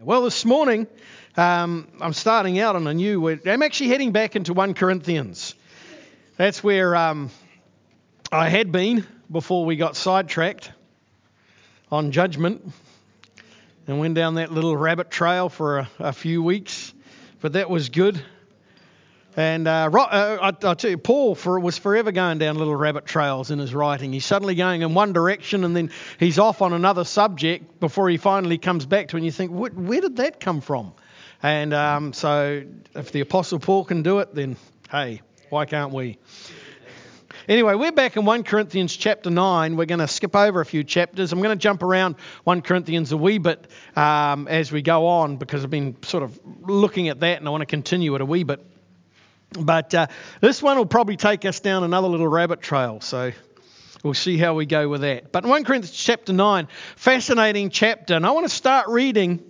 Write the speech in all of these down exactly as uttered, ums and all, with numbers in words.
Well, this morning, um, I'm starting out on a new, I'm actually heading back into First Corinthians. That's where um, I had been before we got sidetracked on judgment and went down that little rabbit trail for a, a few weeks, but that was good. And uh, uh, I, I tell you, Paul for, was forever going down little rabbit trails in his writing. He's suddenly going in one direction and then he's off on another subject before he finally comes back to it. And you think, where did that come from? And um, so if the Apostle Paul can do it, then hey, why can't we? Anyway, we're back in First Corinthians chapter nine. We're going to skip over a few chapters. I'm going to jump around First Corinthians a wee bit um, as we go on because I've been sort of looking at that and I want to continue it a wee bit. But uh, this one will probably take us down another little rabbit trail, so we'll see how we go with that. But in First Corinthians chapter nine, fascinating chapter, and I want to start reading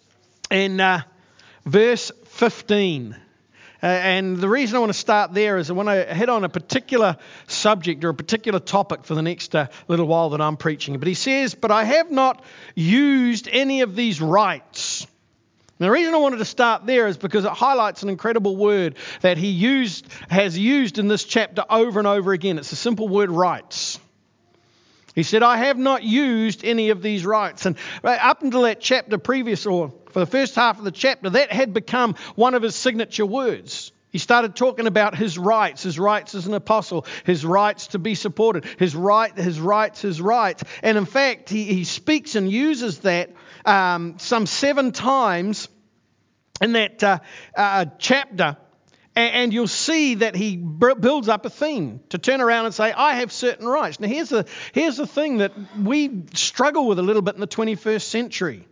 in uh, verse fifteen. Uh, and the reason I want to start there is I want to hit on a particular subject or a particular topic for the next uh, little while that I'm preaching. But he says, "But I have not used any of these rights." And the reason I wanted to start there is because it highlights an incredible word that he used, has used in this chapter over and over again. It's the simple word rights. He said, "I have not used any of these rights." And up until that chapter previous, or for the first half of the chapter, that had become one of his signature words. He started talking about his rights, his rights as an apostle, his rights to be supported, his right, his rights, his rights. And in fact, he, he speaks and uses that um, some seven times in that uh, uh, chapter. And, and you'll see that he b- builds up a theme to turn around and say, I have certain rights. Now, here's the, here's the thing that we struggle with a little bit in the twenty-first century.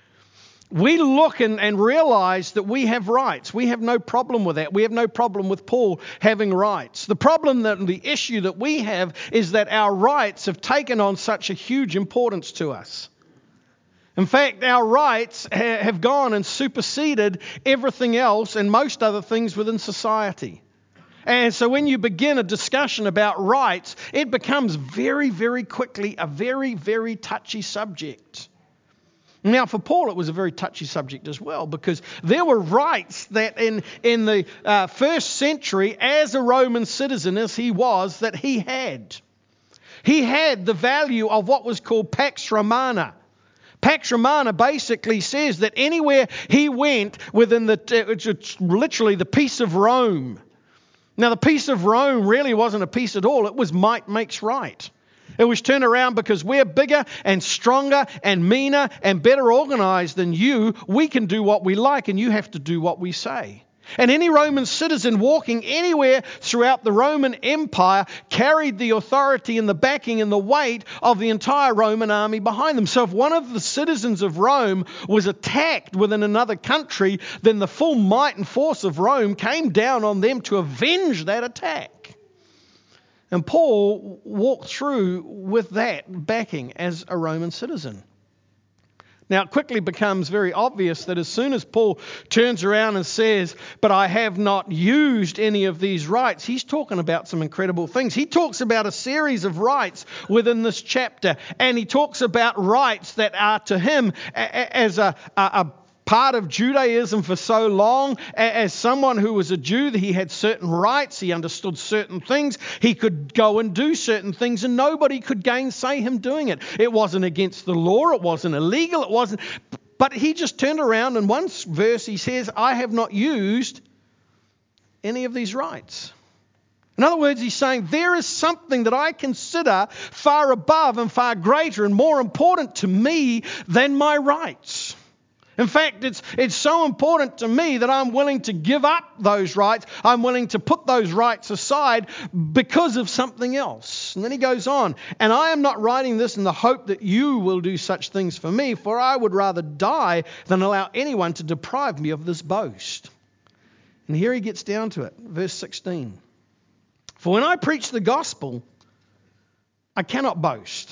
We look and, and realize that we have rights. We have no problem with that. We have no problem with Paul having rights. The problem, that the issue that we have is that our rights have taken on such a huge importance to us. In fact, our rights ha- have gone and superseded everything else and most other things within society. And so when you begin a discussion about rights, it becomes very, very quickly a very, very touchy subject. Now, for Paul, it was a very touchy subject as well, because there were rights that in, in the uh, first century, as a Roman citizen as he was, that he had. He had the value of what was called Pax Romana. Pax Romana basically says that anywhere he went within the, it's literally the peace of Rome. Now, the peace of Rome really wasn't a peace at all. It was might makes right. It was turned around because we're bigger and stronger and meaner and better organized than you. We can do what we like and you have to do what we say. And any Roman citizen walking anywhere throughout the Roman Empire carried the authority and the backing and the weight of the entire Roman army behind them. So if one of the citizens of Rome was attacked within another country, then the full might and force of Rome came down on them to avenge that attack. And Paul walked through with that backing as a Roman citizen. Now, it quickly becomes very obvious that as soon as Paul turns around and says, but I have not used any of these rights, he's talking about some incredible things. He talks about a series of rights within this chapter, and he talks about rights that are to him as a, a, a part of Judaism for so long. As someone who was a Jew, he had certain rights, he understood certain things, he could go and do certain things, and nobody could gainsay him doing it. It wasn't against the law, it wasn't illegal, it wasn't, but he just turned around and one verse he says, I have not used any of these rights. In other words, he's saying there is something that I consider far above and far greater and more important to me than my rights. In fact, it's it's so important to me that I'm willing to give up those rights. I'm willing to put those rights aside because of something else. And then he goes on, and I am not writing this in the hope that you will do such things for me, for I would rather die than allow anyone to deprive me of this boast. And here he gets down to it, verse sixteen. For when I preach the gospel, I cannot boast,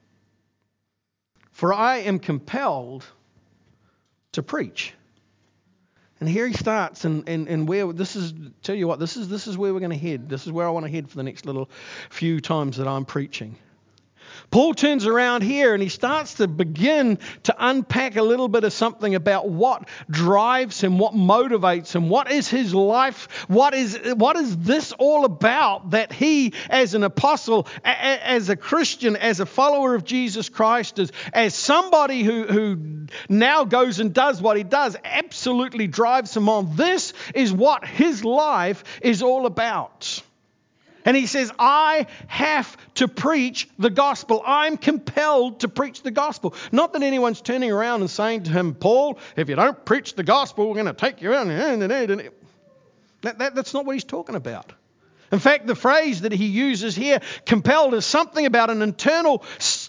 for I am compelled to preach. And here he starts, and, and, and where this is, tell you what, this is this is where we're going to head. This is where I want to head for the next little few times that I'm preaching. Paul turns around here and he starts to begin to unpack a little bit of something about what drives him, what motivates him, what is his life, what is what is this all about that he, as an apostle, a, a, as a Christian, as a follower of Jesus Christ, as, as somebody who, who now goes and does what he does, absolutely drives him on. This is what his life is all about. And he says, I have to preach the gospel. I'm compelled to preach the gospel. Not that anyone's turning around and saying to him, Paul, if you don't preach the gospel, we're going to take you in. That, that, that's not what he's talking about. In fact, the phrase that he uses here, compelled, is something about an internal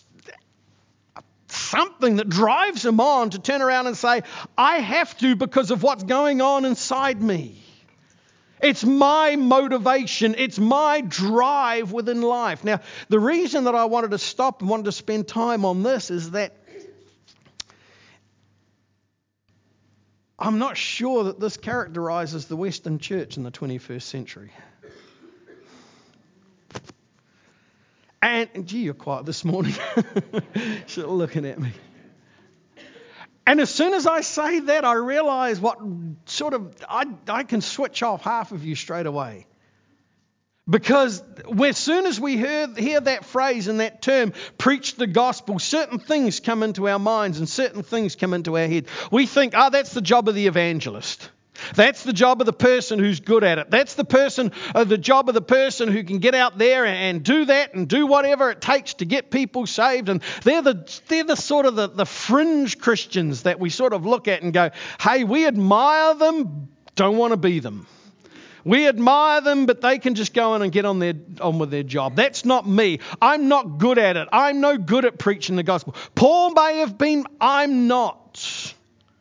something that drives him on to turn around and say, I have to because of what's going on inside me. It's my motivation. It's my drive within life. Now, the reason that I wanted to stop and wanted to spend time on this is that I'm not sure that this characterizes the Western church in the twenty-first century. And, gee, you're quiet this morning. She's looking at me. And as soon as I say that, I realize what sort of, I, I can switch off half of you straight away. Because as soon as we hear, hear that phrase and that term, preach the gospel, certain things come into our minds and certain things come into our head. We think, oh, that's the job of the evangelist. That's the job of the person who's good at it. That's the person, uh, the job of the person who can get out there and, and do that and do whatever it takes to get people saved. And they're the they're the sort of the, the fringe Christians that we sort of look at and go, hey, we admire them, don't want to be them. We admire them, but they can just go in and get on their on with their job. That's not me. I'm not good at it. I'm no good at preaching the gospel. Paul may have been, I'm not.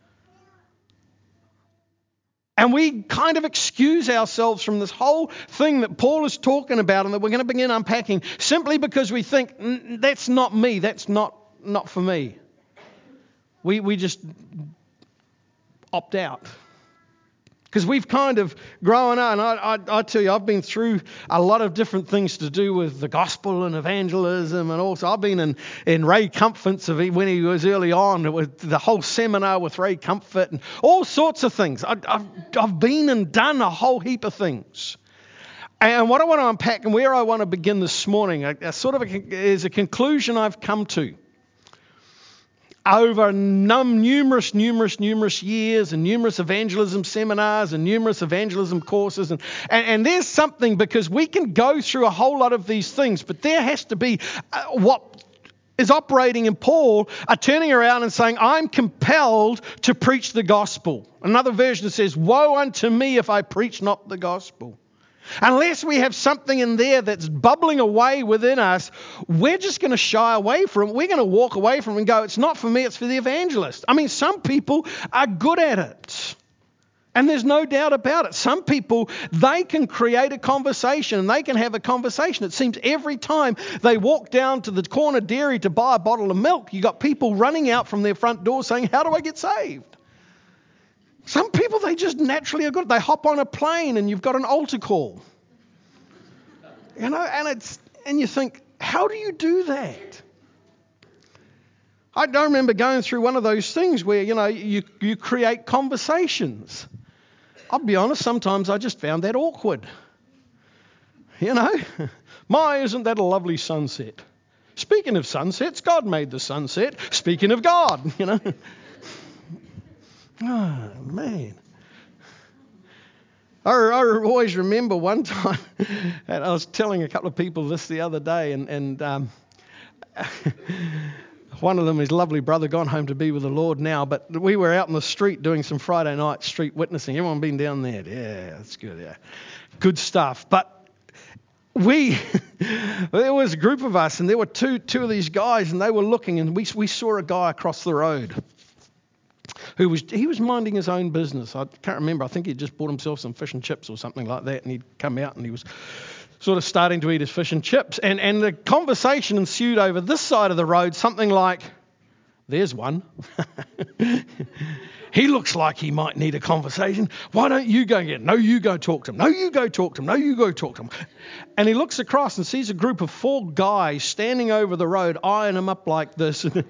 And we kind of excuse ourselves from this whole thing that Paul is talking about and that we're going to begin unpacking simply because we think, that's not me, that's not, not for me. We, we just opt out. Because we've kind of grown up, and I, I, I tell you, I've been through a lot of different things to do with the gospel and evangelism, and also I've been in, in Ray Comfort's when he was early on, with the whole seminar with Ray Comfort and all sorts of things. I, I've, I've been and done a whole heap of things. And what I want to unpack and where I want to begin this morning, a, a sort of a, is a conclusion I've come to. Over num, numerous, numerous, numerous years and numerous evangelism seminars and numerous evangelism courses. And, and, and there's something, because we can go through a whole lot of these things, but there has to be uh, what is operating in Paul, are turning around and saying, I'm compelled to preach the gospel. Another version says, woe unto me if I preach not the gospel. Unless we have something in there that's bubbling away within us, we're just going to shy away from it. We're going to walk away from it and go, it's not for me, it's for the evangelist. I mean, some people are good at it. And there's no doubt about it. Some people, they can create a conversation and they can have a conversation. It seems every time they walk down to the corner dairy to buy a bottle of milk, you got people running out from their front door saying, how do I get saved? Some people, they just naturally are good. They hop on a plane and you've got an altar call. You know, and it's and you think, how do you do that? I don't remember going through one of those things where, you know, you, you create conversations. I'll be honest, sometimes I just found that awkward. You know, my, isn't that a lovely sunset? Speaking of sunsets, God made the sunset. Speaking of God, you know. Oh, man. I, I always remember one time, and I was telling a couple of people this the other day, and, and um, one of them, his lovely brother, gone home to be with the Lord now, but we were out in the street doing some Friday night street witnessing. Everyone been down there? Yeah, that's good, yeah. Good stuff. But we, there was a group of us, and there were two two of these guys, and they were looking, and we we saw a guy across the road. Who was he was minding his own business. I can't remember. I think he'd just bought himself some fish and chips or something like that, and he'd come out and he was sort of starting to eat his fish and chips. And, and the conversation ensued over this side of the road, something like, There's one. He looks like he might need a conversation. Why don't you go and get him? No, you go talk to him. No, you go talk to him. No, you go talk to him. And he looks across and sees a group of four guys standing over the road, eyeing him up like this. Well,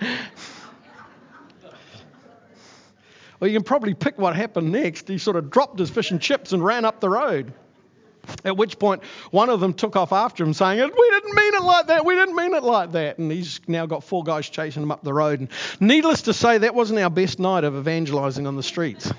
you can probably pick what happened next. He sort of dropped his fish and chips and ran up the road. At which point, one of them took off after him saying, we didn't mean it like that, we didn't mean it like that. And he's now got four guys chasing him up the road. And needless to say, that wasn't our best night of evangelizing on the streets.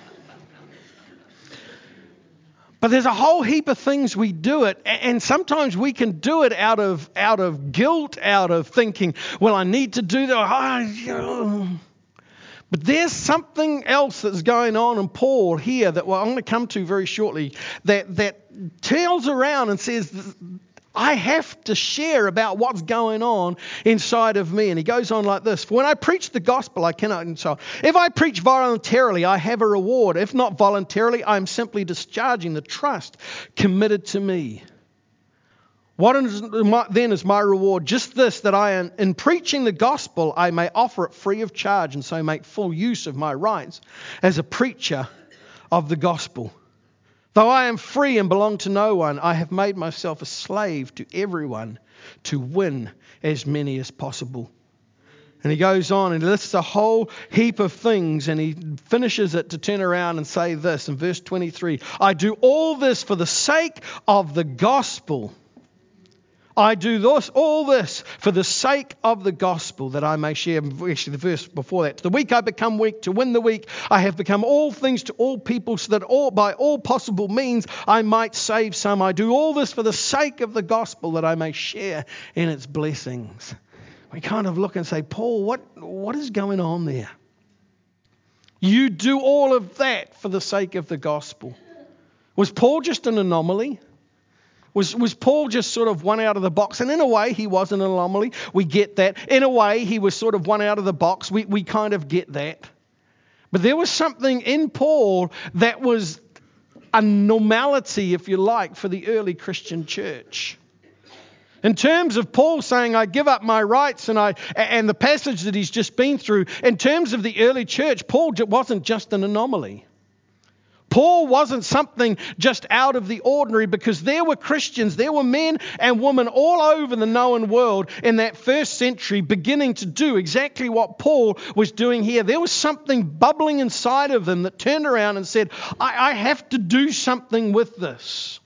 But there's a whole heap of things we do it, and sometimes we can do it out of out of guilt, out of thinking, well, I need to do that. But there's something else that's going on in Paul here that well, I'm going to come to very shortly that, that tells around and says, I have to share about what's going on inside of me. And he goes on like this. For when I preach the gospel, I cannot insult. If I preach voluntarily, I have a reward. If not voluntarily, I am simply discharging the trust committed to me. What is my, then is my reward? Just this, that I am, in preaching the gospel, I may offer it free of charge and so make full use of my rights as a preacher of the gospel. Though I am free and belong to no one, I have made myself a slave to everyone to win as many as possible. And he goes on and lists a whole heap of things, and he finishes it to turn around and say this in verse twenty-three. I do all this for the sake of the gospel. I do this, all this for the sake of the gospel, that I may share. Actually, the verse before that. To the weak I become weak. To win the weak I have become all things to all people, so that all by all possible means I might save some. I do all this for the sake of the gospel, that I may share in its blessings. We kind of look and say, Paul, what, what is going on there? You do all of that for the sake of the gospel. Was Paul just an anomaly? Was was Paul just sort of one out of the box? And in a way, he was an anomaly. We get that. In a way, he was sort of one out of the box. We we kind of get that. But there was something in Paul that was a normality, if you like, for the early Christian church. In terms of Paul saying, I give up my rights, and I and the passage that he's just been through, in terms of the early church, Paul wasn't just an anomaly. Paul wasn't something just out of the ordinary, because there were Christians, there were men and women all over the known world in that first century beginning to do exactly what Paul was doing here. There was something bubbling inside of them that turned around and said, I, I have to do something with this.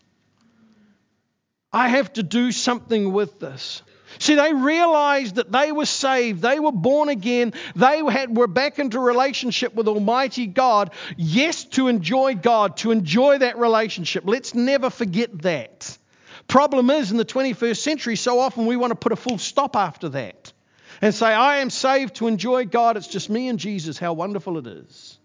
I have to do something with this. See, they realized that they were saved, they were born again, they had, were back into relationship with Almighty God. Yes, to enjoy God, to enjoy that relationship. Let's never forget that. Problem is, in the twenty-first century, so often we want to put a full stop after that and say, I am saved to enjoy God, it's just me and Jesus, how wonderful it is.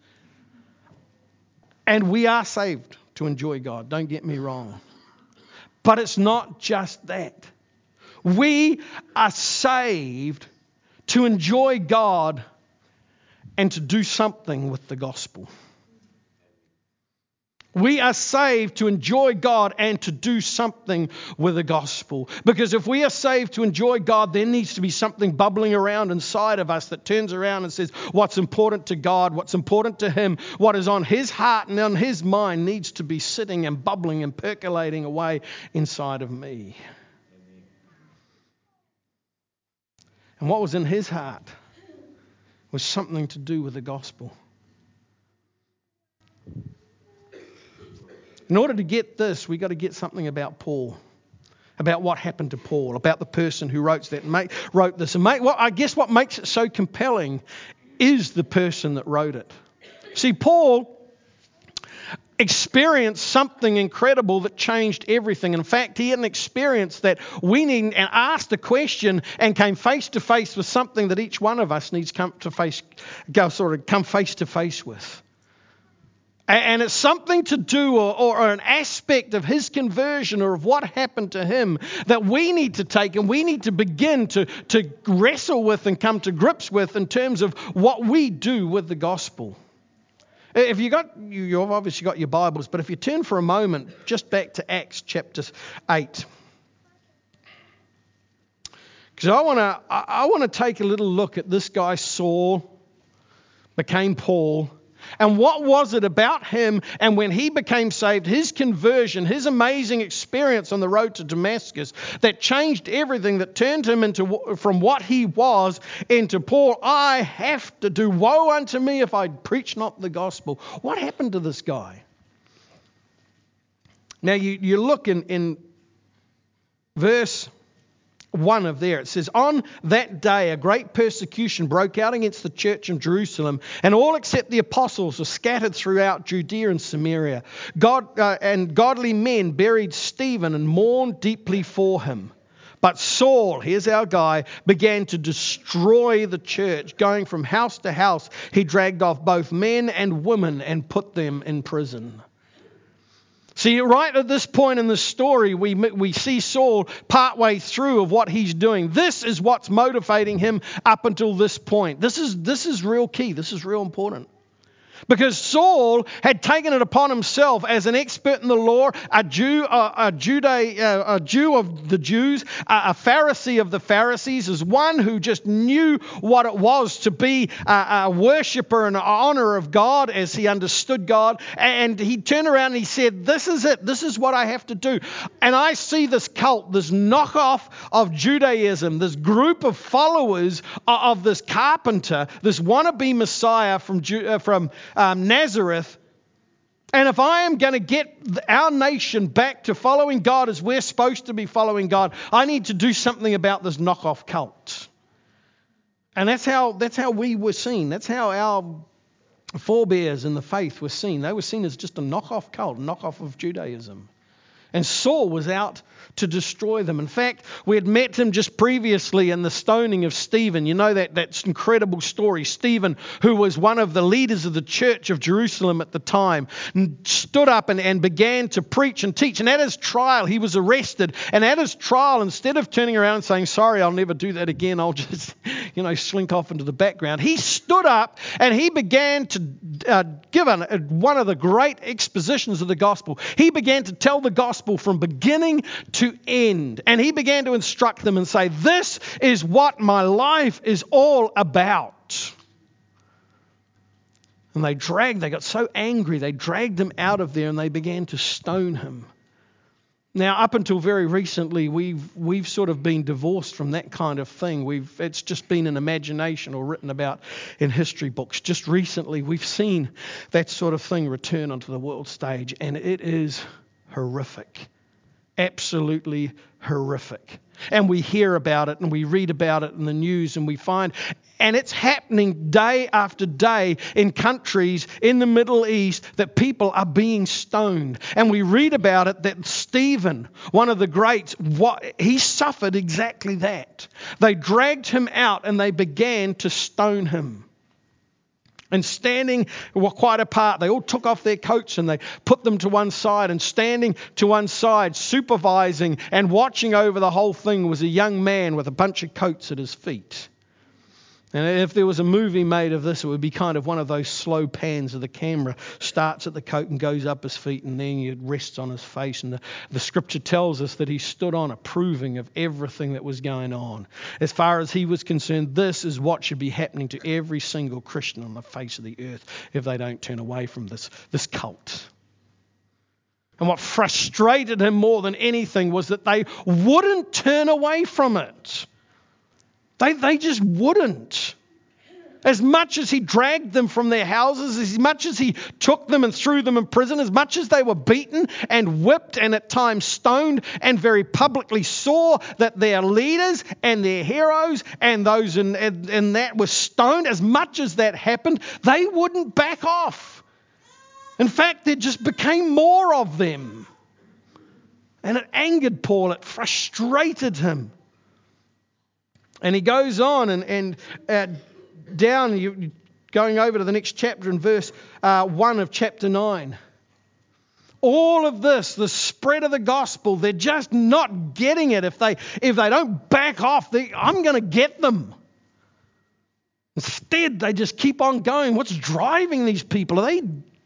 And we are saved to enjoy God, don't get me wrong. But it's not just that. We are saved to enjoy God and to do something with the gospel. We are saved to enjoy God and to do something with the gospel. Because if we are saved to enjoy God, there needs to be something bubbling around inside of us that turns around and says, what's important to God, what's important to Him, what is on His heart and on His mind needs to be sitting and bubbling and percolating away inside of me. And what was in his heart was something to do with the gospel. In order to get this, we've got to get something about Paul, about what happened to Paul, about the person who wrote that, make, wrote this. And make, well, I guess what makes it so compelling is the person that wrote it. See, Paul experienced something incredible that changed everything. In fact, he had an experience that we need, and asked a question and came face to face with something that each one of us needs come to face, go sort of come face to face with. And it's something to do or, or an aspect of his conversion or of what happened to him that we need to take and we need to begin to, to wrestle with and come to grips with in terms of what we do with the gospel. If you got, you've obviously got your Bibles, but if you turn for a moment just back to Acts chapter eight, because I want to, I want to take a little look at this guy Saul, became Paul. And what was it about him and when he became saved, his conversion, his amazing experience on the road to Damascus that changed everything, that turned him into from what he was into Paul? I have to do, woe unto me if I preach not the gospel. What happened to this guy? Now you, you look in, in verse one of there, it says, on that day a great persecution broke out against the church in Jerusalem, and all except the apostles were scattered throughout Judea and Samaria. God uh, and godly men buried Stephen and mourned deeply for him. But Saul, here's our guy, began to destroy the church. Going from house to house, he dragged off both men and women and put them in prison. See, right at this point in the story, we we see Saul partway through of what he's doing. This is what's motivating him up until this point. This is this is real key. This is real important. Because Saul had taken it upon himself as an expert in the law, a Jew, a, a, Juda, a Jew of the Jews, a, a Pharisee of the Pharisees, as one who just knew what it was to be a, a worshipper and honor of God as he understood God. And he turned around and he said, this is it. This is what I have to do. And I see this cult, this knockoff of Judaism, this group of followers of this carpenter, this wannabe Messiah from from Um, Nazareth. And if I am going to get our nation back to following God as we're supposed to be following God, I need to do something about this knockoff cult. And that's how that's how we were seen. That's how our forebears in the faith were seen. They were seen as just a knockoff cult, a knockoff of Judaism. And Saul was out to destroy them. In fact, we had met him just previously in the stoning of Stephen. You know that, that incredible story. Stephen, who was one of the leaders of the church of Jerusalem at the time, stood up and, and began to preach and teach. And at his trial, he was arrested. And at his trial, instead of turning around and saying, sorry, I'll never do that again, I'll just, you know, slink off into the background, he stood up and he began to uh, give an, uh, one of the great expositions of the gospel. He began to tell the gospel from beginning to end. And he began to instruct them and say, this is what my life is all about. And they dragged, they got so angry, they dragged him out of there and they began to stone him. Now, up until very recently, we've we've sort of been divorced from that kind of thing. We've it's just been an imagination or written about in history books. Just recently, we've seen that sort of thing return onto the world stage, and it is horrific. Absolutely horrific. And we hear about it and we read about it in the news and we find, and it's happening day after day in countries in the Middle East that people are being stoned. And we read about it that Stephen, one of the greats, what, he suffered exactly that. They dragged him out and they began to stone him. And standing were quite apart. They all took off their coats and they put them to one side. And standing to one side, supervising and watching over the whole thing was a young man with a bunch of coats at his feet. And if there was a movie made of this, it would be kind of one of those slow pans of the camera. Starts at the coat and goes up his feet and then it rests on his face. And the, the scripture tells us that he stood on approving of everything that was going on. As far as he was concerned, this is what should be happening to every single Christian on the face of the earth if they don't turn away from this, this cult. And what frustrated him more than anything was that they wouldn't turn away from it. They they just wouldn't. As much as he dragged them from their houses, as much as he took them and threw them in prison, as much as they were beaten and whipped and at times stoned and very publicly saw that their leaders and their heroes and those in, in, in that were stoned, as much as that happened, they wouldn't back off. In fact, there just became more of them. And it angered Paul, it frustrated him. And he goes on and, and uh, down, you, going over to the next chapter in verse uh, one of chapter nine. All of this, the spread of the gospel, they're just not getting it. If they if they don't back off, they, I'm going to get them. Instead, they just keep on going. What's driving these people? Are they...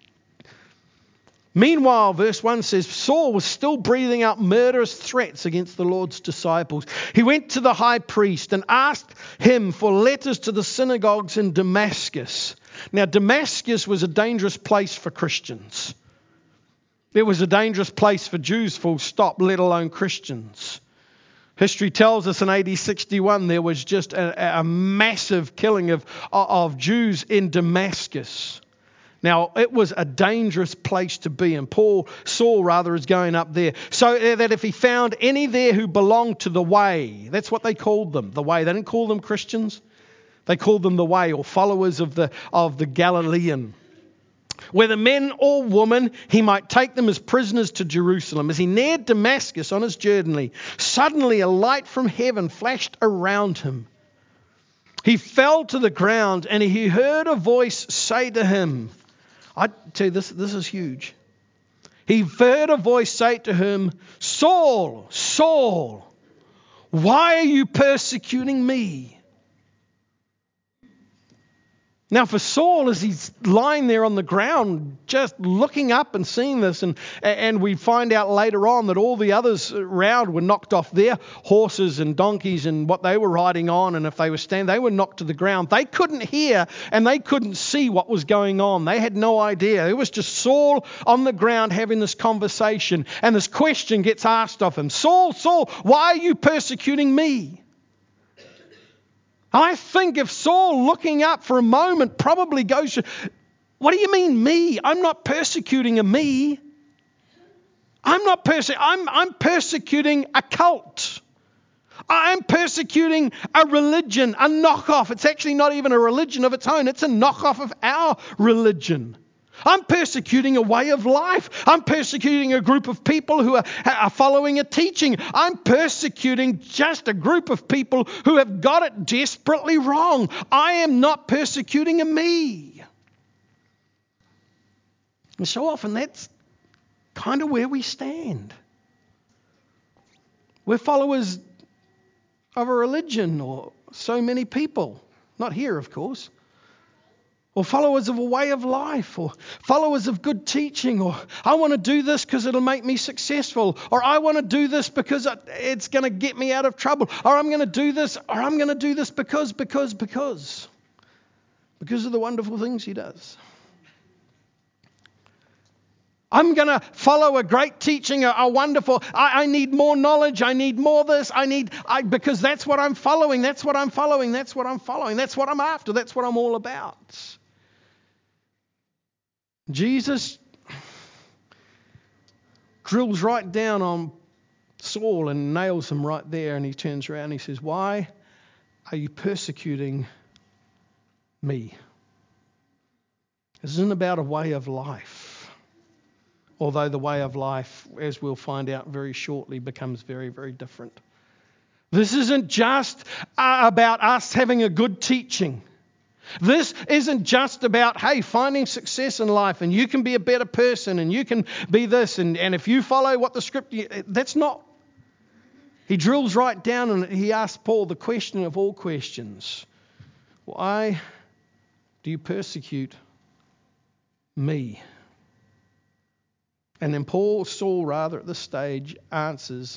Meanwhile, verse one says, Saul was still breathing out murderous threats against the Lord's disciples. He went to the high priest and asked him for letters to the synagogues in Damascus, Now, Damascus was a dangerous place for Christians. It was a dangerous place for Jews, full stop, let alone Christians. History tells us in A D sixty-one there was just a, a massive killing of, of Jews in Damascus. Now, it was a dangerous place to be, and Paul, Saul rather, is going up there. So that if he found any there who belonged to the way, that's what they called them, the way. They didn't call them Christians. They called them the way, or followers of the of the Galilean. Whether men or women, he might take them as prisoners to Jerusalem. As he neared Damascus on his journey, suddenly a light from heaven flashed around him. He fell to the ground and he heard a voice say to him, I tell you, this, this is huge. He heard a voice say to him, Saul, Saul, why are you persecuting me? Now for Saul, as he's lying there on the ground, just looking up and seeing this, and, and we find out later on that all the others around were knocked off their horses and donkeys and what they were riding on, and if they were standing, they were knocked to the ground. They couldn't hear and they couldn't see what was going on. They had no idea. It was just Saul on the ground having this conversation, and this question gets asked of him. Saul, Saul, why are you persecuting me? I think if Saul, looking up for a moment, probably goes, what do you mean me? I'm not persecuting a me. I'm not perse- I'm, I'm persecuting a cult. I'm persecuting a religion, a knockoff. It's actually not even a religion of its own. It's a knockoff of our religion. I'm persecuting a way of life. I'm persecuting a group of people who are, are following a teaching. I'm persecuting just a group of people who have got it desperately wrong. I am not persecuting a me. And so often that's kind of where we stand. We're followers of a religion, or so many people. Not here, of course. Or followers of a way of life, or followers of good teaching, or I want to do this because it'll make me successful, or I want to do this because it's going to get me out of trouble, or I'm going to do this, or I'm going to do this because, because, because. Because of the wonderful things he does. I'm going to follow a great teaching, a, a wonderful, I, I need more knowledge, I need more this, I need, I, because that's what I'm following, that's what I'm following, that's what I'm following, that's what I'm after, that's what I'm all about. Jesus drills right down on Saul and nails him right there, and he turns around and he says, why are you persecuting me? This isn't about a way of life. Although the way of life, as we'll find out very shortly, becomes very, very different. This isn't just uh, about us having a good teaching. This isn't just about, hey, finding success in life and you can be a better person and you can be this. And, and if you follow what the scripture, that's not. He drills right down and he asks Paul the question of all questions. Why do you persecute me? And then Paul, Saul rather, at this stage answers,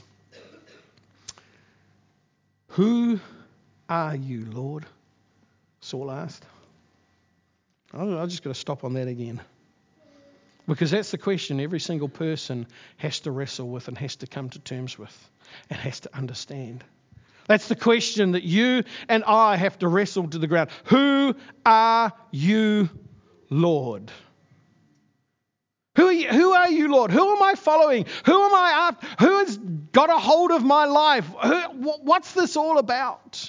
who are you, Lord? Saul asked. I'm just going to stop on that again. Because that's the question every single person has to wrestle with and has to come to terms with and has to understand. That's the question that you and I have to wrestle to the ground. Who are you, Lord? Who are you, who are you, Lord? Who am I following? Who am I after? Who has got a hold of my life? Who, what's this all about?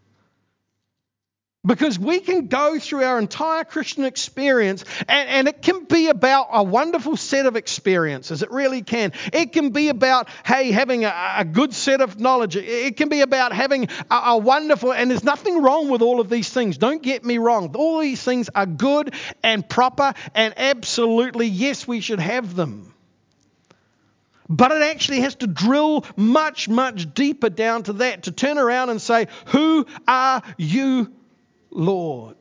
Because we can go through our entire Christian experience and, and it can be about a wonderful set of experiences. It really can. It can be about, hey, having a, a good set of knowledge. It can be about having a, a wonderful, and there's nothing wrong with all of these things. Don't get me wrong. All these things are good and proper and absolutely, yes, we should have them. But it actually has to drill much, much deeper down to that, to turn around and say, who are you, Lord?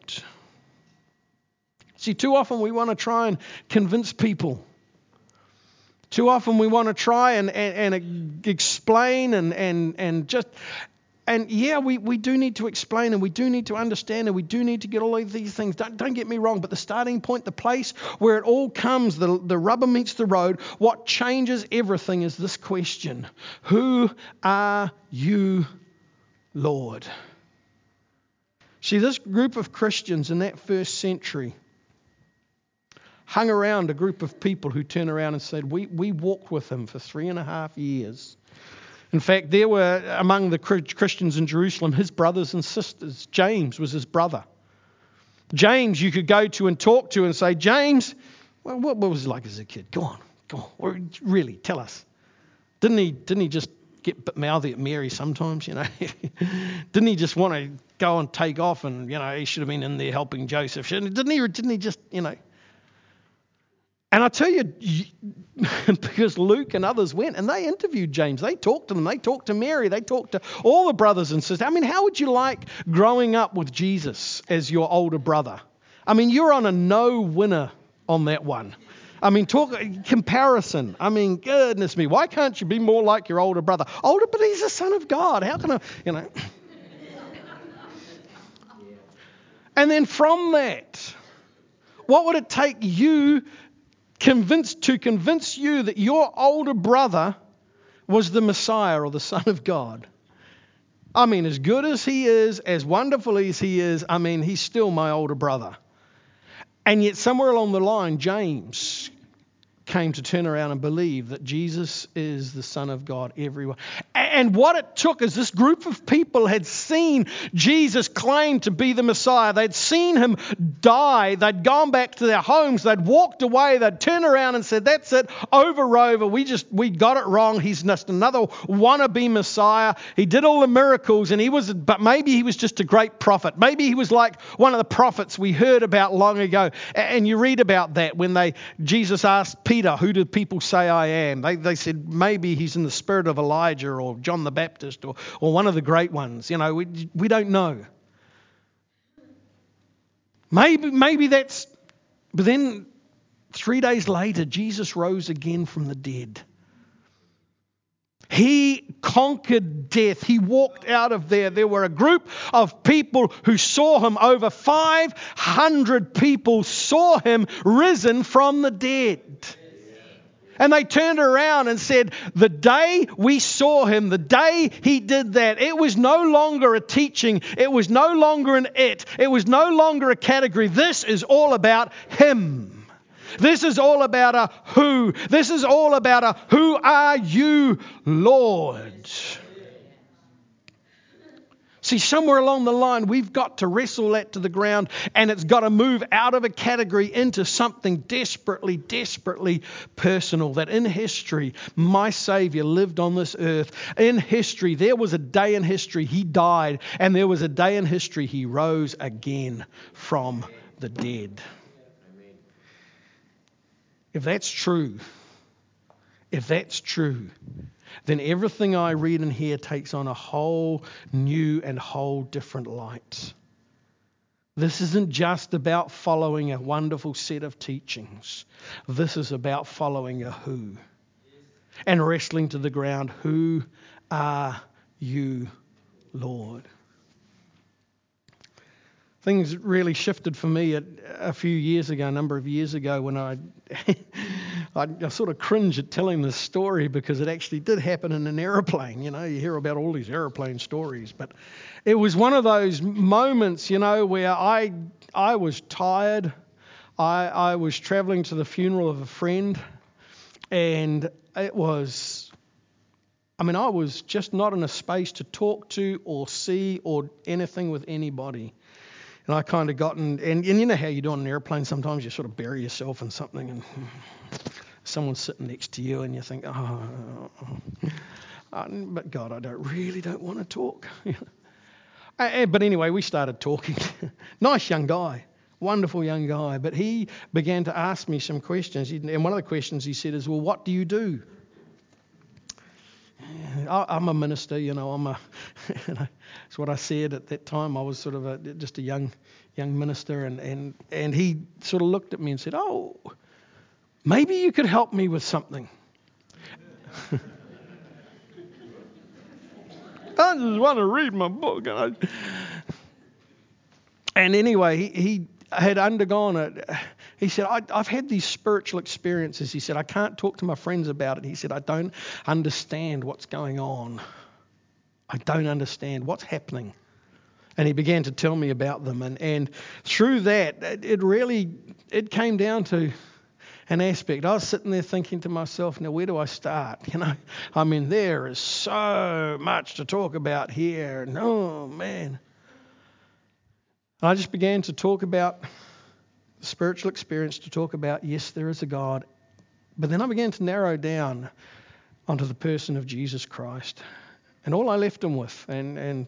See, too often we want to try and convince people. Too often we want to try and, and, and explain and, and, and just And yeah, we, we do need to explain and we do need to understand and we do need to get all of these things. Don't, don't get me wrong, but the starting point, the place where it all comes, the, the rubber meets the road, what changes everything is this question: who are you, Lord? See, this group of Christians in that first century hung around a group of people who turned around and said, we, we walked with him for three and a half years. In fact, there were among the Christians in Jerusalem his brothers and sisters. James was his brother. James you could go to and talk to and say, James, well, what, what was he like as a kid? Go on, go on. Really, tell us. Didn't he, didn't he just get a bit mouthy at Mary sometimes, you know? Didn't he just want to go and take off and, you know, he should have been in there helping Joseph? Didn't he, didn't he just, you know... And I tell you, because Luke and others went and they interviewed James. They talked to them. They talked to Mary. They talked to all the brothers and sisters. I mean, how would you like growing up with Jesus as your older brother? I mean, you're on a no-winner on that one. I mean, talk comparison. I mean, goodness me, why can't you be more like your older brother? Older, but he's the Son of God. How can I, you know? And then from that, what would it take you Convinced to convince you that your older brother was the Messiah or the Son of God? I mean, as good as he is, as wonderful as he is, I mean, he's still my older brother. And yet somewhere along the line, James came to turn around and believe that Jesus is the Son of God everywhere. And what it took is this group of people had seen Jesus claim to be the Messiah. They'd seen him die. They'd gone back to their homes. They'd walked away. They'd turned around and said, that's it, over, over. We just, we got it wrong. He's just another wannabe Messiah. He did all the miracles and he was, but maybe he was just a great prophet. Maybe he was like one of the prophets we heard about long ago. And you read about that when they, Jesus asked Peter, who do people say I am? They, they said maybe he's in the spirit of Elijah or John the Baptist or, or one of the great ones. You know, we, we don't know. Maybe, maybe that's... But then three days later, Jesus rose again from the dead. He conquered death. He walked out of there. There were a group of people who saw him. Over five hundred people saw him risen from the dead. And they turned around and said, the day we saw him, the day he did that, it was no longer a teaching. It was no longer an it. It was no longer a category. This is all about him. This is all about a who. This is all about a who are you, Lord? See, somewhere along the line, we've got to wrestle that to the ground, and it's got to move out of a category into something desperately, desperately personal. That in history, my Savior lived on this earth. In history, there was a day in history he died, and there was a day in history he rose again from the dead. If that's true, if that's true, then everything I read and hear takes on a whole new and whole different light. This isn't just about following a wonderful set of teachings. This is about following a who. And wrestling to the ground, who are you, Lord? Things really shifted for me a, a few years ago, a number of years ago, when I, I, I sort of cringe at telling this story because it actually did happen in an aeroplane. You know, you hear about all these aeroplane stories, but it was one of those moments, you know, where I I was tired. I, I was traveling to the funeral of a friend, and it was, I mean, I was just not in a space to talk to or see or anything with anybody. And I kind of got in, and, and you know how you do on an airplane, sometimes you sort of bury yourself in something and someone's sitting next to you and you think, oh, oh but God, I don't really don't want to talk. But anyway, we started talking. Nice young guy, wonderful young guy. But he began to ask me some questions. And one of the questions he said is, well, what do you do? I'm a minister, you know, I'm a, you know, that's what I said at that time. I was sort of a, just a young young minister, and, and, and he sort of looked at me and said, oh, maybe you could help me with something. I just want to read my book. And, I... and anyway, he, he had undergone it. He said, I, I've had these spiritual experiences. He said, I can't talk to my friends about it. He said, I don't understand what's going on. I don't understand what's happening. And he began to tell me about them. And, and through that, it, it really, it came down to an aspect. I was sitting there thinking to myself, now where do I start? You know, I mean, there is so much to talk about here. No, man. And I just began to talk about the spiritual experience, to talk about, yes, there is a God. But then I began to narrow down onto the person of Jesus Christ. And all I left him with, and, and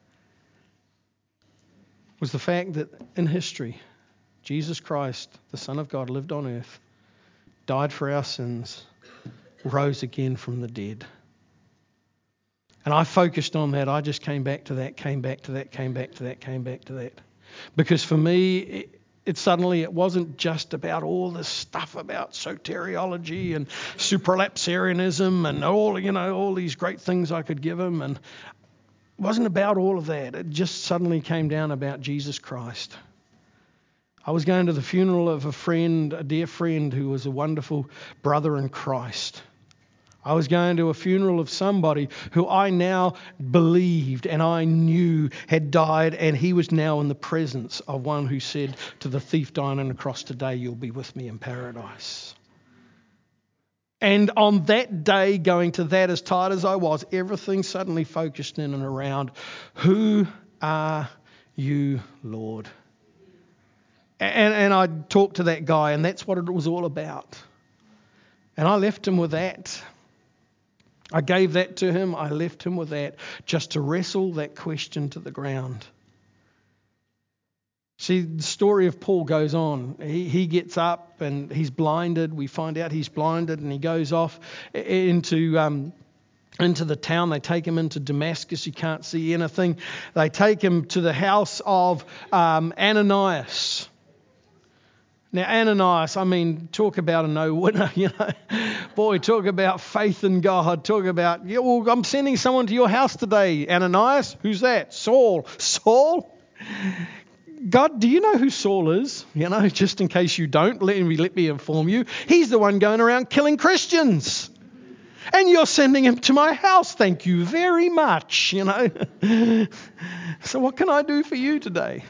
was the fact that in history, Jesus Christ, the Son of God, lived on earth, died for our sins, rose again from the dead. And I focused on that. I just came back to that, came back to that, came back to that, came back to that. Because for me, it, it suddenly, it wasn't just about all this stuff about soteriology and supralapsarianism and all, you know, all these great things I could give him. And it wasn't about all of that. It just suddenly came down about Jesus Christ. I was going to the funeral of a friend, a dear friend who was a wonderful brother in Christ. I was going to a funeral of somebody who I now believed and I knew had died, and he was now in the presence of one who said to the thief dying on the cross, today you'll be with me in paradise. And on that day, going to that, as tired as I was, everything suddenly focused in and around, who are you, Lord? And, and I talked to that guy, and that's what it was all about. And I left him with that. I gave that to him. I left him with that, just to wrestle that question to the ground. See, the story of Paul goes on. He, he gets up and he's blinded. We find out he's blinded, and he goes off into um, into the town. They take him into Damascus. He can't see anything. They take him to the house of um, Ananias. Now, Ananias, I mean, talk about a no-winner, you know. Boy, talk about faith in God. Talk about, yeah, well, I'm sending someone to your house today. Ananias, who's that? Saul. Saul? God, do you know who Saul is? You know, just in case you don't, let me, let me inform you. He's the one going around killing Christians. And you're sending him to my house. Thank you very much, you know. So what can I do for you today?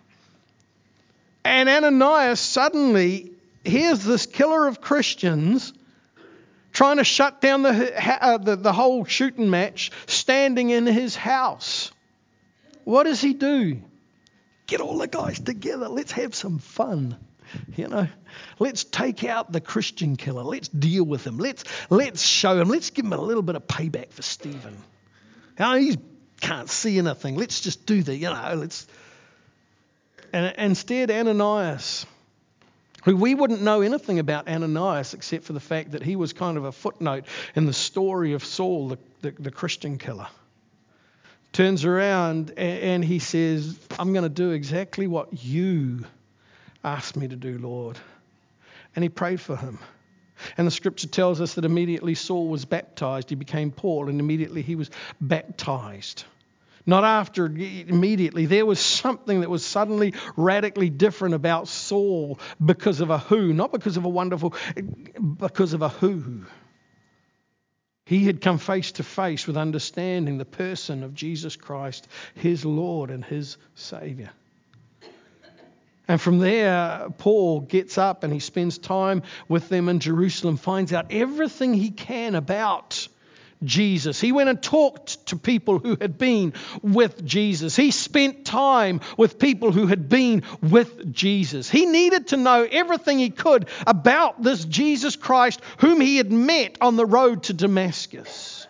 And Ananias suddenly hears this killer of Christians trying to shut down the, uh, the, the whole shooting match, standing in his house. What does he do? Get all the guys together. Let's have some fun. You know, let's take out the Christian killer. Let's deal with him. Let's let's show him. Let's give him a little bit of payback for Stephen. You know, he can't see anything. Let's just do the, you know, let's. And instead, Ananias, who we wouldn't know anything about Ananias except for the fact that he was kind of a footnote in the story of Saul, the, the, the Christian killer, turns around and, and he says, I'm going to do exactly what you asked me to do, Lord. And he prayed for him. And the scripture tells us that immediately Saul was baptized. He became Paul, and immediately he was baptized. Not after, immediately. There was something that was suddenly radically different about Saul because of a who, not because of a wonderful, because of a who. He had come face to face with understanding the person of Jesus Christ, his Lord and his Savior. And from there, Paul gets up and he spends time with them in Jerusalem, finds out everything he can about Jesus. He went and talked to people who had been with Jesus. He spent time with people who had been with Jesus. He needed to know everything he could about this Jesus Christ whom he had met on the road to Damascus.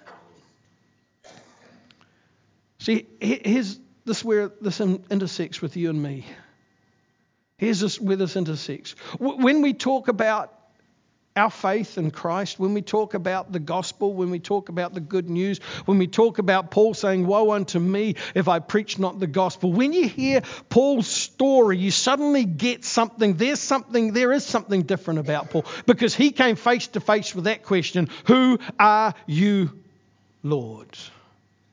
See, here's this where this intersects with you and me. Here's this, where this intersects. When we talk about our faith in Christ, when we talk about the gospel, when we talk about the good news, when we talk about Paul saying, woe unto me if I preach not the gospel. When you hear Paul's story, you suddenly get something. There's something, there is something different about Paul, because he came face to face with that question, who are you, Lord?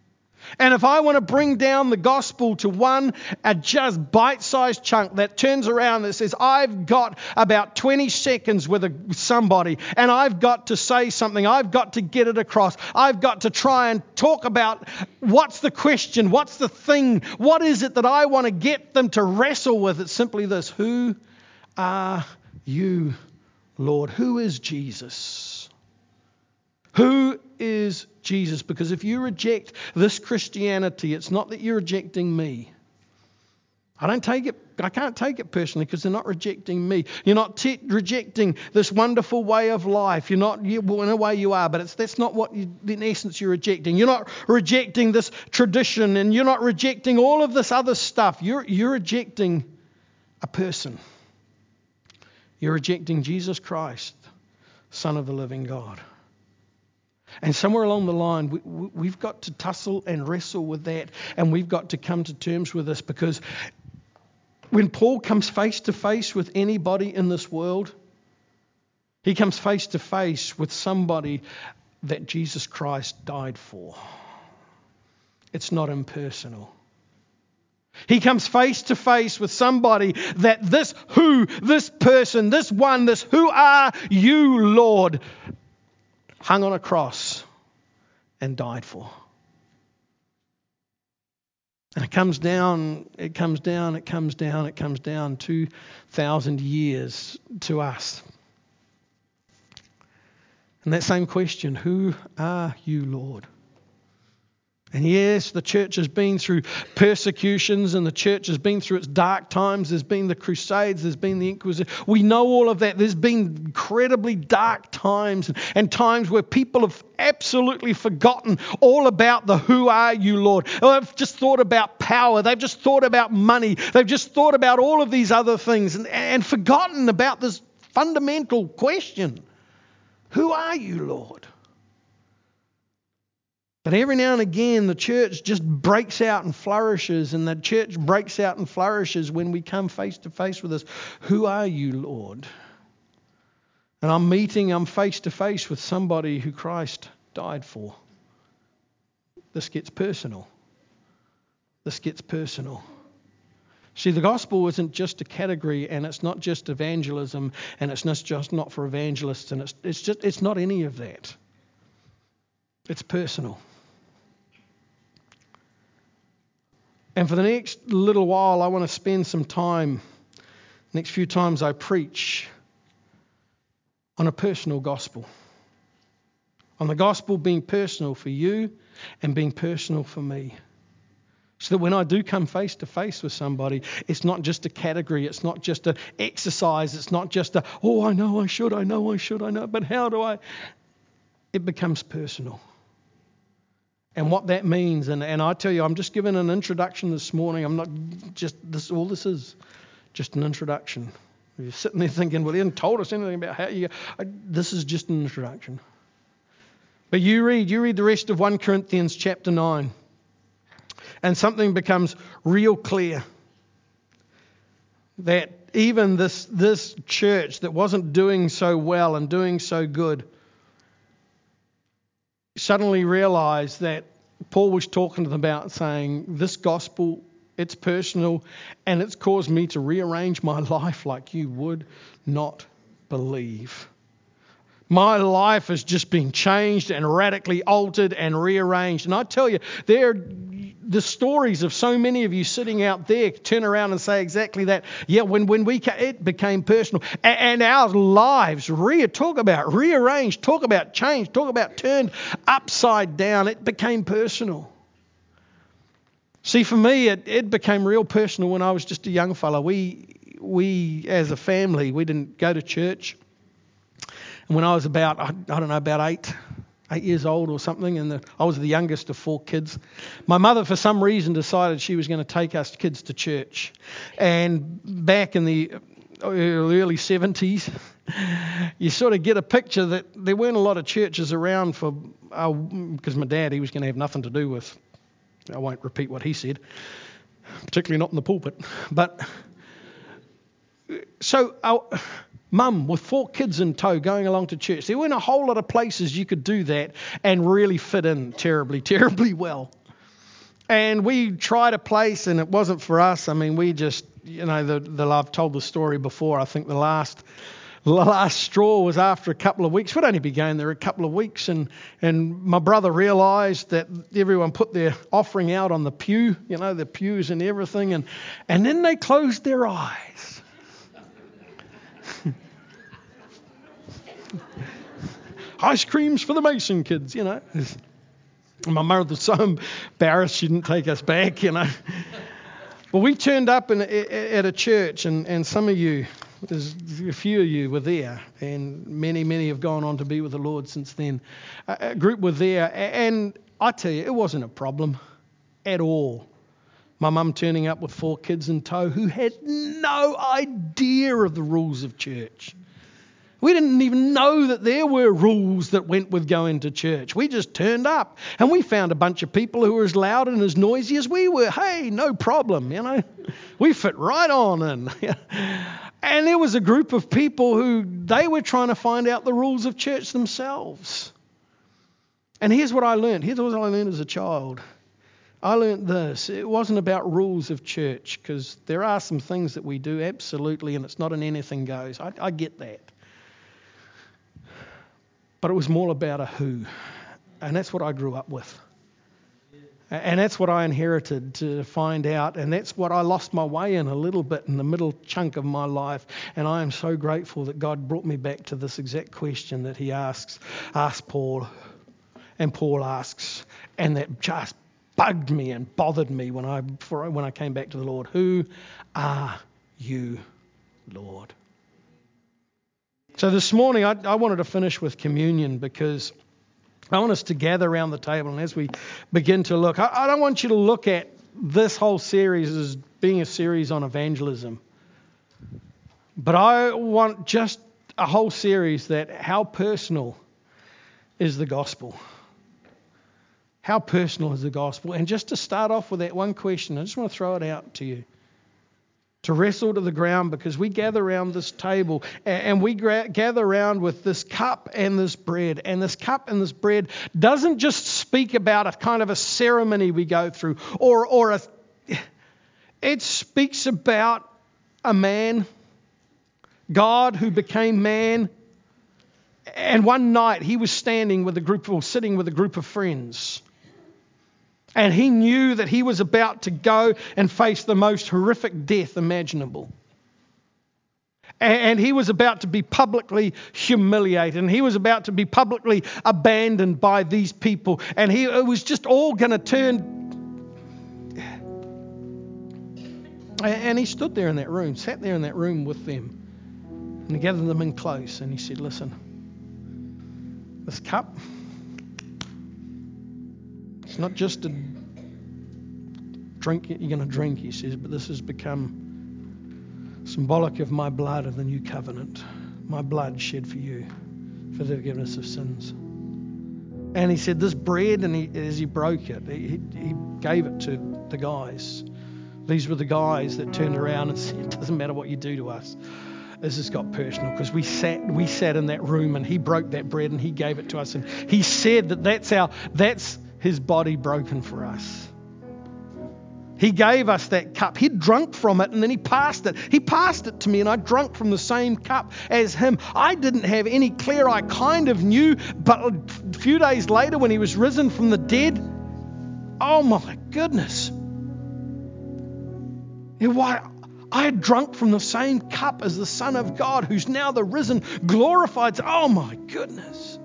And if I want to bring down the gospel to one, a just bite-sized chunk that turns around that says, I've got about twenty seconds with a, somebody and I've got to say something, I've got to get it across, I've got to try and talk about what's the question, what's the thing, what is it that I want to get them to wrestle with. It's simply this: who are you, Lord? Who is Jesus? Who is Jesus? Because if you reject this Christianity, it's not that you're rejecting me. I don't take it, I can't take it personally because they're not rejecting me. You're not te- rejecting this wonderful way of life. You're not, you, well, in a way you are, but it's, that's not what you, in essence you're rejecting. You're not rejecting this tradition, and you're not rejecting all of this other stuff. You're, you're rejecting a person. You're rejecting Jesus Christ, Son of the living God. And somewhere along the line, we, we, we've got to tussle and wrestle with that, and we've got to come to terms with this, because when Paul comes face to face with anybody in this world, he comes face to face with somebody that Jesus Christ died for. It's not impersonal. He comes face to face with somebody that this who, this person, this one, this who are you, Lord, hung on a cross and died for. And it comes down, it comes down, it comes down, it comes down two thousand years to us. And that same question: who are you, Lord? And yes, the church has been through persecutions, and the church has been through its dark times. There's been the Crusades, there's been the Inquisition. We know all of that. There's been incredibly dark times, and times where people have absolutely forgotten all about the who are you, Lord. They've just thought about power. They've just thought about money. They've just thought about all of these other things, and, and forgotten about this fundamental question: who are you, Lord? But every now and again, the church just breaks out and flourishes, and the church breaks out and flourishes when we come face to face with this: who are you, Lord? And I'm meeting, I'm face to face with somebody who Christ died for. This gets personal. This gets personal. See, the gospel isn't just a category, and it's not just evangelism, and it's not just not for evangelists, and it's it's just it's not any of that. It's personal. And for the next little while, I want to spend some time, next few times I preach, on a personal gospel. On the gospel being personal for you and being personal for me. So that when I do come face to face with somebody, it's not just a category, it's not just an exercise, it's not just a, oh, I know I should, I know I should, I know, but how do I? It becomes personal. And what that means, and, and I tell you, I'm just giving an introduction this morning. I'm not just, this. all this is just an introduction. You're sitting there thinking, well, he hasn't told us anything about how you, I, this is just an introduction. But you read, you read the rest of First Corinthians chapter nine, and something becomes real clear. That even this, this church that wasn't doing so well and doing so good suddenly realized that Paul was talking to them about saying, this gospel, it's personal, and it's caused me to rearrange my life like you would not believe. My life has just been changed and radically altered and rearranged. And I tell you, there are the stories of so many of you sitting out there turn around and say exactly that. Yeah, when, when we it became personal. And, and our lives, re, talk about rearranged, talk about changed, talk about turned upside down. It became personal. See, for me, it, it became real personal when I was just a young fella. We, we as a family, we didn't go to church. And when I was about, I don't know, about eight, eight years old or something, and the, I was the youngest of four kids, my mother, for some reason, decided she was going to take us kids to church. And back in the early seventies, you sort of get a picture that there weren't a lot of churches around for, because uh, my dad, he was going to have nothing to do with, I won't repeat what he said, particularly not in the pulpit. But so our mum with four kids in tow going along to church, there weren't a whole lot of places you could do that and really fit in terribly, terribly well. And we tried a place and it wasn't for us. I mean, we just, you know, the, the I've told the story before. I think the last the last straw was after a couple of weeks. We'd only been going there a couple of weeks, and, and my brother realised that everyone put their offering out on the pew, you know, the pews and everything, and, and then they closed their eyes. Ice creams for the Mason kids, you know. My mother was so embarrassed she didn't take us back, you know. Well, we turned up in, at a church, and, and some of you, there's a few of you were there, and many, many have gone on to be with the Lord since then. A, a group were there, and I tell you, it wasn't a problem at all. My mum turning up with four kids in tow who had no idea of the rules of church. We didn't even know that there were rules that went with going to church. We just turned up and we found a bunch of people who were as loud and as noisy as we were. Hey, no problem, you know. We fit right on in. And there was a group of people who they were trying to find out the rules of church themselves. And here's what I learned. Here's what I learned as a child. I learned this. It wasn't about rules of church, because there are some things that we do, absolutely, and it's not an anything goes. I, I get that. But it was more about a who. And that's what I grew up with. And that's what I inherited to find out. And that's what I lost my way in a little bit in the middle chunk of my life. And I am so grateful that God brought me back to this exact question that he asks, asked Paul. And Paul asks. And that just bugged me and bothered me when I, before, when I came back to the Lord. Who are you, Lord? So this morning, I, I wanted to finish with communion, because I want us to gather around the table, and as we begin to look, I, I don't want you to look at this whole series as being a series on evangelism, but I want just a whole series that how personal is the gospel? How personal is the gospel? And just to start off with that one question, I just want to throw it out to you. To wrestle to the ground, because we gather around this table and we gather around with this cup and this bread. And this cup and this bread doesn't just speak about a kind of a ceremony we go through, or, or a, it speaks about a man, God who became man. And one night he was standing with a group, or sitting with a group of friends. And he knew that he was about to go and face the most horrific death imaginable. And he was about to be publicly humiliated. And he was about to be publicly abandoned by these people. And he, it was just all going to turn. And he stood there in that room, sat there in that room with them. And he gathered them in close. And he said, listen, this cup, it's not just a drink you're going to drink, he says, but this has become symbolic of my blood of the new covenant. My blood shed for you for the forgiveness of sins. And he said this bread, and he, as he broke it, he, he gave it to the guys. These were the guys that turned around and said, it doesn't matter what you do to us. This has got personal, because we sat we sat in that room and he broke that bread and he gave it to us. And he said that that's our that's his body broken for us. He gave us that cup. He'd drunk from it and then he passed it. He passed it to me and I drank from the same cup as him. I didn't have any clear, I kind of knew, but a few days later when he was risen from the dead, oh my goodness. Why? I had drunk from the same cup as the Son of God, who's now the risen, glorified. Oh my goodness.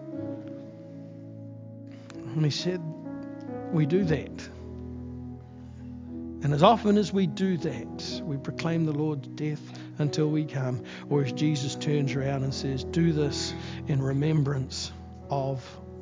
And he said, we do that. And as often as we do that, we proclaim the Lord's death until we come. Or as Jesus turns around and says, do this in remembrance of